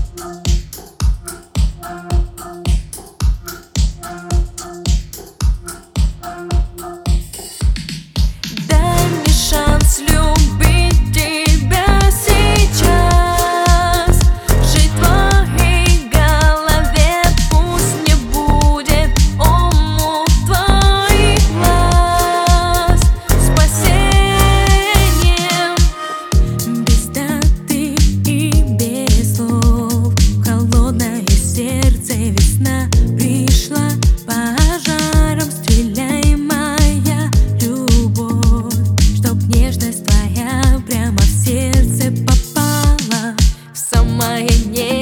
Дай мне шанс любить тебя сейчас, жить в твоей голове, пусть не будет омут твоих глаз спасением. Без даты и без слов в холодное сердце весна пришла пожаром, стреляй, моя любовь, чтоб нежность твоя прямо в сердце попала, в самое небо.